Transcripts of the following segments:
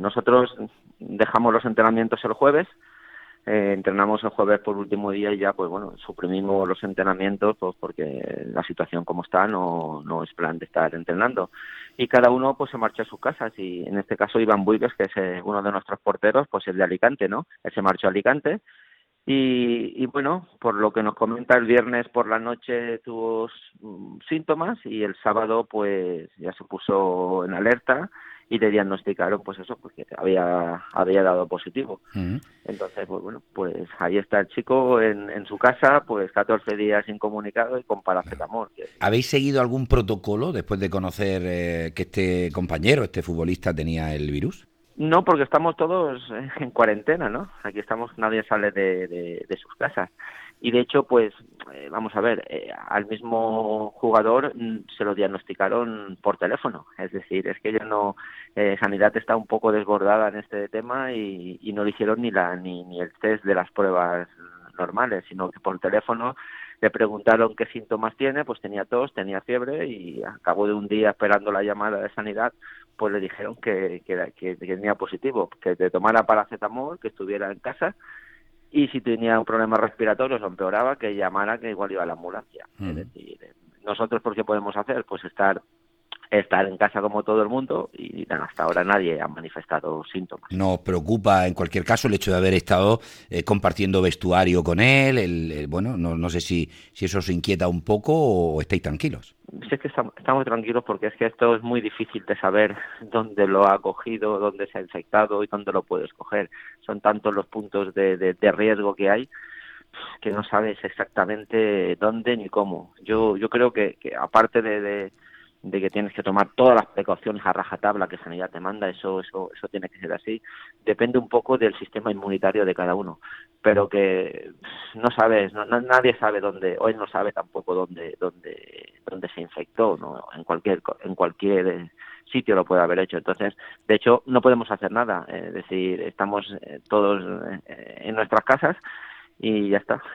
Nosotros dejamos los entrenamientos el jueves, entrenamos el jueves por último día y ya, pues bueno, suprimimos los entrenamientos pues porque la situación como está no es plan de estar entrenando. Y cada uno pues se marcha a sus casas y en este caso Iván Buigas, que es uno de nuestros porteros, pues es de Alicante, ¿no? Él se marchó a Alicante y bueno, por lo que nos comenta, el viernes por la noche tuvo síntomas y el sábado pues ya se puso en alerta y le diagnosticaron pues eso, porque había dado positivo. Mm. Entonces, pues bueno, pues ahí está el chico en su casa, pues 14 días incomunicado y con paracetamol. ¿Habéis seguido algún protocolo después de conocer que este compañero, este futbolista, tenía el virus? No, porque estamos todos en cuarentena, ¿no? Aquí estamos, nadie sale de sus casas. Y de hecho, pues, vamos a ver, al mismo jugador se lo diagnosticaron por teléfono. Es decir, es que ya no, Sanidad está un poco desbordada en este tema y no le hicieron ni el test de las pruebas normales, sino que por teléfono le preguntaron qué síntomas tiene, pues tenía tos, tenía fiebre y a cabo de un día esperando la llamada de Sanidad, pues le dijeron que tenía positivo, que te tomara paracetamol, que estuviera en casa y si tenía un problema respiratorio o empeoraba, que llamara, que igual iba a la ambulancia. Es decir, nosotros, ¿por qué podemos hacer? Pues estar en casa como todo el mundo y hasta ahora nadie ha manifestado síntomas. Nos preocupa en cualquier caso el hecho de haber estado compartiendo vestuario con él. Bueno, no sé si eso os inquieta un poco o estáis tranquilos. Sí, es que estamos tranquilos porque es que esto es muy difícil de saber dónde lo ha cogido, dónde se ha infectado y dónde lo puedes coger. Son tantos los puntos de riesgo que hay que no sabes exactamente dónde ni cómo. Yo creo que aparte de que tienes que tomar todas las precauciones a rajatabla que Sanidad te manda, eso tiene que ser así, depende un poco del sistema inmunitario de cada uno, pero que no sabes, nadie sabe dónde, hoy no sabe tampoco dónde se infectó, ¿no? En cualquier sitio lo puede haber hecho. Entonces, de hecho, no podemos hacer nada, es decir, estamos todos en nuestras casas y ya está,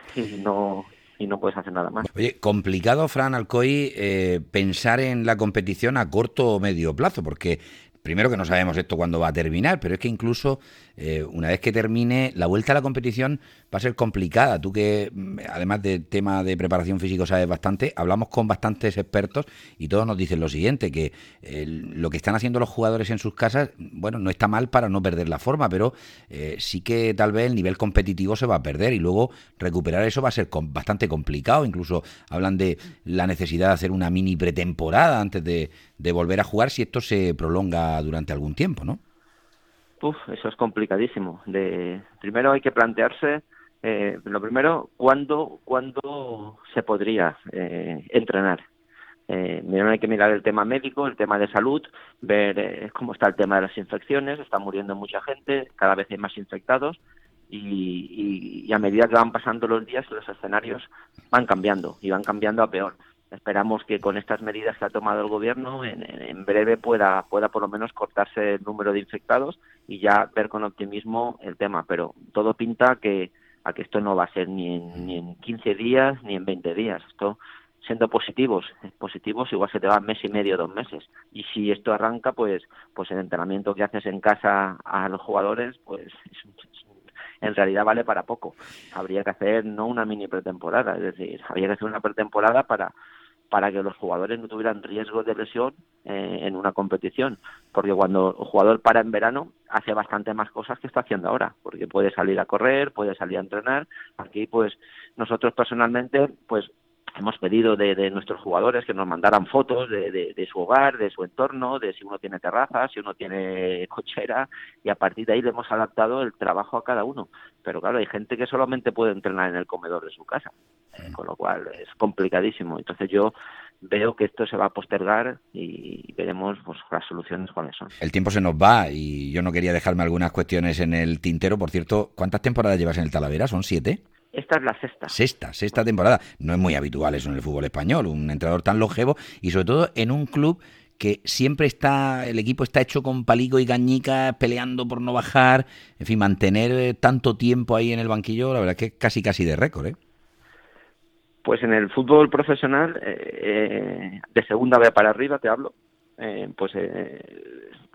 y no puedes hacer nada más. Oye, complicado, Fran Alcoy, pensar en la competición a corto o medio plazo, porque primero que no sabemos esto cuándo va a terminar, pero es que incluso una vez que termine, la vuelta a la competición va a ser complicada. Tú que, además del tema de preparación física, sabes bastante, hablamos con bastantes expertos y todos nos dicen lo siguiente, que lo que están haciendo los jugadores en sus casas, bueno, no está mal para no perder la forma, pero sí que tal vez el nivel competitivo se va a perder y luego recuperar eso va a ser bastante complicado. Incluso hablan de la necesidad de hacer una mini pretemporada antes de volver a jugar si esto se prolonga durante algún tiempo, ¿no? Eso es complicadísimo. Primero hay que plantearse, lo primero, ¿cuándo se podría entrenar? Primero hay que mirar el tema médico, el tema de salud, ver cómo está el tema de las infecciones, está muriendo mucha gente, cada vez hay más infectados y a medida que van pasando los días los escenarios van cambiando y van cambiando a peor. Esperamos que con estas medidas que ha tomado el gobierno en breve pueda por lo menos cortarse el número de infectados y ya ver con optimismo el tema, pero todo pinta a que esto no va a ser ni en 15 días ni en 20 días. Esto, siendo positivos igual se te va mes y medio, 2 meses. Y si esto arranca, pues el entrenamiento que haces en casa a los jugadores, pues en realidad vale para poco. Habría que hacer no una mini pretemporada, es decir, habría que hacer una pretemporada para que los jugadores no tuvieran riesgo de lesión en una competición, porque cuando el jugador para en verano hace bastante más cosas que está haciendo ahora, porque puede salir a correr, puede salir a entrenar. Aquí pues nosotros personalmente pues hemos pedido de nuestros jugadores que nos mandaran fotos de su hogar, de su entorno, de si uno tiene terraza, si uno tiene cochera, y a partir de ahí le hemos adaptado el trabajo a cada uno. Pero claro, hay gente que solamente puede entrenar en el comedor de su casa, con lo cual es complicadísimo. Entonces yo veo que esto se va a postergar y veremos pues las soluciones cuáles son. El tiempo se nos va y yo no quería dejarme algunas cuestiones en el tintero. Por cierto, ¿cuántas temporadas llevas en el Talavera? ¿Son 7? Esta es la sexta. Sexta temporada. No es muy habitual eso en el fútbol español, un entrenador tan longevo y sobre todo en un club que siempre el equipo está hecho con palico y cañica, peleando por no bajar, en fin, mantener tanto tiempo ahí en el banquillo, la verdad es que es casi de récord, ¿eh? Pues en el fútbol profesional, de segunda B para arriba te hablo,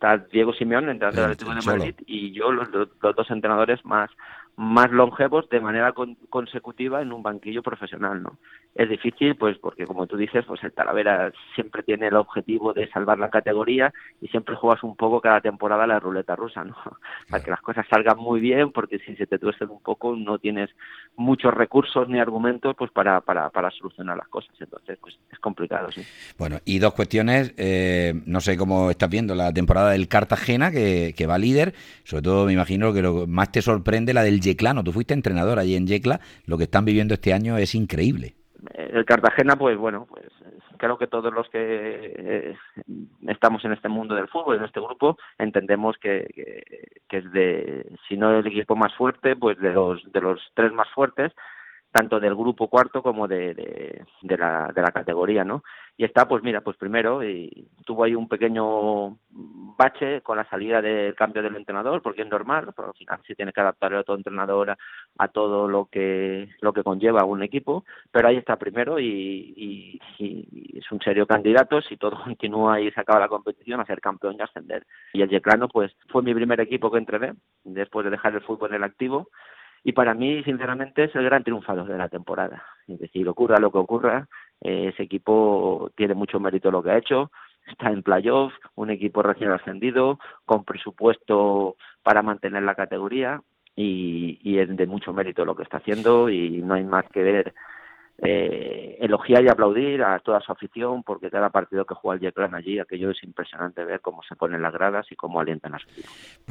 está Diego Simeone, entrenador del Atlético de Cholo. Madrid, y yo, los dos entrenadores más longevos de manera consecutiva en un banquillo profesional, ¿no? Es difícil, pues porque como tú dices, pues el Talavera siempre tiene el objetivo de salvar la categoría y siempre juegas un poco cada temporada la ruleta rusa, ¿no? Para que las cosas salgan muy bien, porque si se te tuercen un poco no tienes muchos recursos ni argumentos pues para solucionar las cosas, entonces pues es complicado, sí. Bueno, y dos cuestiones, no sé cómo estás viendo la temporada del Cartagena, que va líder, sobre todo me imagino que lo que más te sorprende la del Yeclano, tú fuiste entrenador allí en Yecla, lo que están viviendo este año es increíble. El Cartagena, pues bueno, pues creo que todos los que estamos en este mundo del fútbol, en este grupo, entendemos que es si no el equipo más fuerte, pues de los tres más fuertes, tanto del grupo cuarto como de la categoría, ¿no? Y está, pues mira, pues primero, y tuvo ahí un pequeño bache con la salida del cambio del entrenador, porque es normal, pero al final se tiene que adaptar a otro entrenador a todo lo que conlleva un equipo, pero ahí está primero y es un serio candidato, si todo continúa y se acaba la competición, a ser campeón y ascender. Y el Yeclano, pues fue mi primer equipo que entrené, después de dejar el fútbol en el activo, y para mí, sinceramente, es el gran triunfador de la temporada. Es decir, ocurra lo que ocurra, ese equipo tiene mucho mérito lo que ha hecho, está en playoff, un equipo recién ascendido, con presupuesto para mantener la categoría, y es de mucho mérito lo que está haciendo, y no hay más que ver, elogiar y aplaudir a toda su afición, porque cada partido que juega el Yeclán allí, aquello es impresionante ver cómo se ponen las gradas y cómo alientan a su equipo.